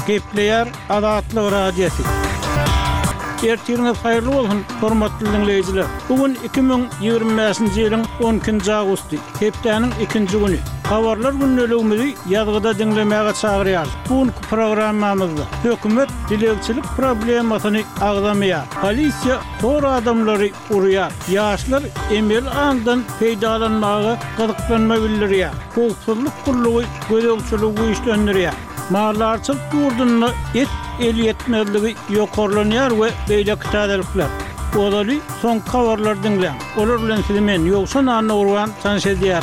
Gepleyer Adatlyk radiosu. Ertirňiz haýyrly bolsun, hormatly dinleýijiler. Bugün 2025-nji ýylyň 10-njy awgusty, hepdeniň 2-nji güni. Habarlar günneligimizi ýazgyda dinlemäge çagyrýar. Bugünkü programmamyzda hökümet dilegçilik problemasyny agdamaýar. Polisiýa hor adamlary urýar. Ýaşlar emel andan peýdalanmagy gyzyklanma bildirýär. Howpsuzlyk gurlugy gödөгçüligi güýçlendirýär. Mallarçylyk ýurduny et eliyetmezligi ýokarlanýar we beýle kitadalyplar. Olaly son habarlar dinleň. Olar bilen sizi men ýoksa nany urwan tanış edýär.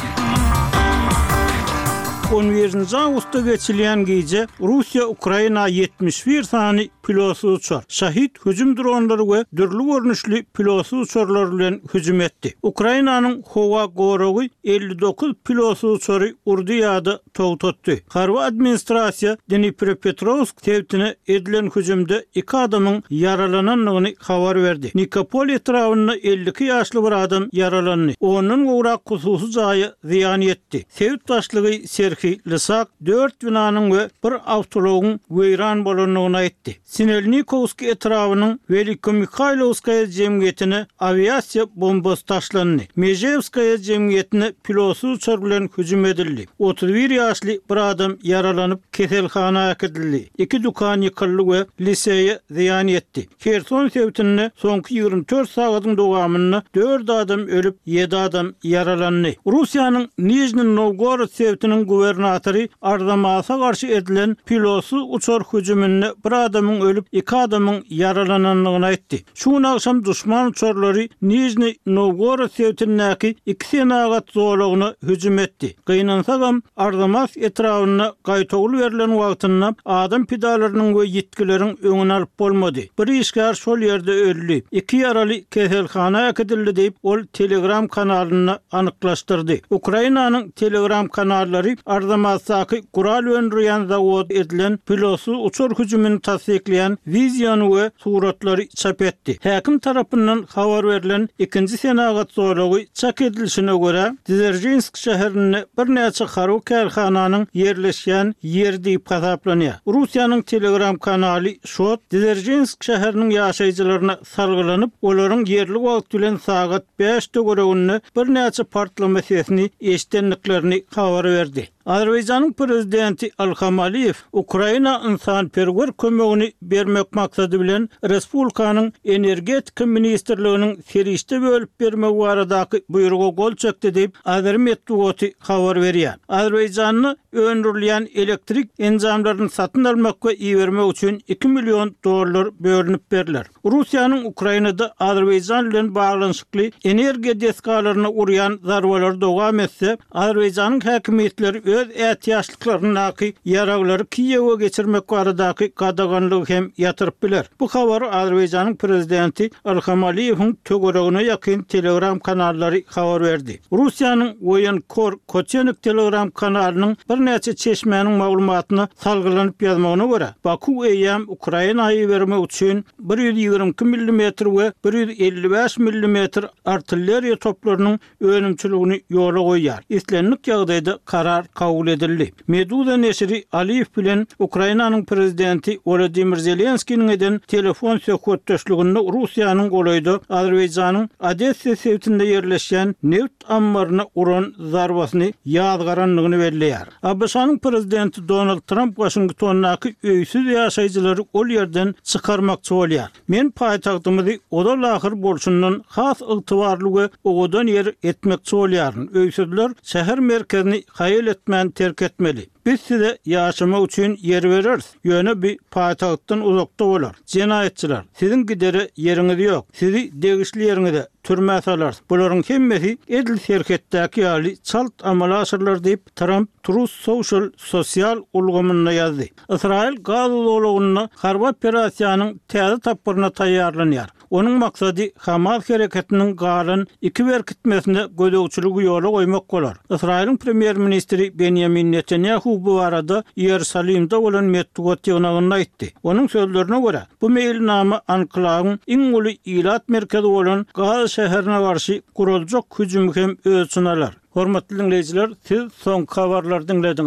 11-nji awgustda geçilen gece Russiya Ukraina 71 sany pilotsuz uçar. Şahit hüjüm dronları we dürli görnüşli pilotsuz uçarlar bilen hüjüm etdi. Ukrainanyň howa goragy 59 pilotsuz uçary urdy ýa-da togtatdy. Harwa administrasiýa Dnipropetrovsk täwtine edilen hüjümde 2 adamyň yaralananyny habar berdi. Nikopol etrawyna 52 ýaşly bir adam yaralandy. Onuň gowrak gususy jaýy ziýan etdi. Täwt başlygy Lysak 4 binanyň we bir awtologyň weýran bolanyny aýtdy. Sinelnikovski etrawynyň Velikomikhailovskaya jemgyýetine aviasiýa bombasy taşlandy. Mejevskaya jemgyýetine pilotsuz uçar bilen hüjüm edildi. 31 ýaşly bir adam yaralanyp keselhanaga gidildi. 2 dukan ýykyldy we liseýe ziýan etdi. Kherson täwtine soňky 24 sagatyň dowamyny 4 adam ölüp 7 adam yaralandy. Russiýanyň Nijni Novgorod täwtiniň gubernatory Ardamasa garşy edilen pilotsuz uçar hüjüminde bir adamyň ölüp 2 adamyň yaralananyny aýtdy. Şu akşam düşman uçarlary Nijni Novgorod täwtindäki 2 senagat zowlagyny hüjüm etdi. Gynansagam Ardamas etrawyna gaýtagul berilen wagtynda adam pidalarynyň we ýetkileriň öňüne alyp bolmady. Bir işgär şol ýerde öldü. 2 ýaraly keselhanaga gidildi diýip ol Telegram kanalyna anyklaşdyrdy. Ukrainanyň Telegram kanallary Ardamasdaky gural öndürýän zawod edilen pilotsuz uçar hüjümini tasdikleyen vizyonu we suratlary çap etdi. Häkim tarapyndan habar berilen 2-nji senagat zowlagy çak edilişine görä Dzержинск şäherinde bir näçe harw karhananyň yerleşýän ýeri diýip hasaplanýar. Russiýanyň Telegram kanaly şo Dzержинск şäheriniň ýaşaýjylaryna salgylanyp olaryň yerli wagt bilen sagat 5-de göregünde bir näçe partlama sesini eşitdiklerini habar berdi. Azerbaýjanyň prezidenti Ilham Aliýew Ukraina insanperwer kömegini bermek maksady bilen respublikanyň energetika ministrliginiň serişde bölüp bermek baradaky buýruga gol çekdi diýip Azer medeniýeti habar berýär. Azerbaýjanyň öndürilýän elektrik enjamlaryny satyn almak we iýermek üçin 2 milyon dollar bölünip beriler. Russiýanyň Ukrainada Azerbaýjan bilen baglanyşykly energiýa deskalaryna urýan zarbalary dowam etse, Azerbaýjanyň häkimetleri öz ätiýaşlyklaryny ýaraglary Kiýewe geçirmek baradaky gadaganlygy hem ýatyryp biler. Bu habary Azerbaýjanyň prezidenti Ilham Aliýewiň tögeregine ýakyn Telegram kanallary habar berdi. Russiýanyň Voyenkor Koçenik Telegram kanalynyň bir näçe çeşmenin maglumatyny salgylanyp ýazmagyna görä, Baku eýam Ukrainaýa bermek üçin 122 mm we 155 mm artilleriýa toplarynyň önümçiligini ýola goýýar. Islenlik ýagdaýda karar kabul edildi. Meduza neşri Aliýew bilen Ukrainanyň prezidenti Volodymyr Zelenskiň eden telefon söhbetdeşliginde Russiýanyň golayda Azerbaýjanyň Odessa şäherinde ýerleşýän neft ambaryna uran zarbasyny ýazgaranlygyny belleýär. ABŞ'nyň prezidenti Donald Trump Washingtondaky öýsüz ýaşaýjylary ol ýerden çykarmakçy bolýar. Men paýtagtymyzy oda lahir bolşundan has ygtybarly we ogadan ýer etmekçi bolýaryn. Öýsüzler şäher merkezini hayal etmän terk etmeli. Biz size ýaşamak üçin yer bereriz. Ýöne bir paýtagtdan uzakda bolar. Jenaýetçiler, sizin gidere ýeriňiz ýok. Sizi degişli ýeriňizde türmäge salar. Bularyň hemmesi edil şerketdäki ýaly çalt amala aşyrlar diýip Trump Truth Social sosial ulgamyna ýazdy. Israil gaz dowlagyna harba operasiýanyň täze tapyryna taýýarlanýar. Onun maksady Hamas hareketinin galan 2 berkitmesine gödөгçüligi ýola goýmak bolar. Israil'in premier ministri Benjamin Netanyahu bu arada Ýerusalimde bolan medeniýet ýygnagyny aýtdy. Onun sözlerine görä, bu meýilnama anklawyň iň uly ilat merkezi bolan Gaz şäherine garşy guraljak hüjüm hem ölçünalar. Hormatly dinleýijiler, siz soň habarlar dinlediniz.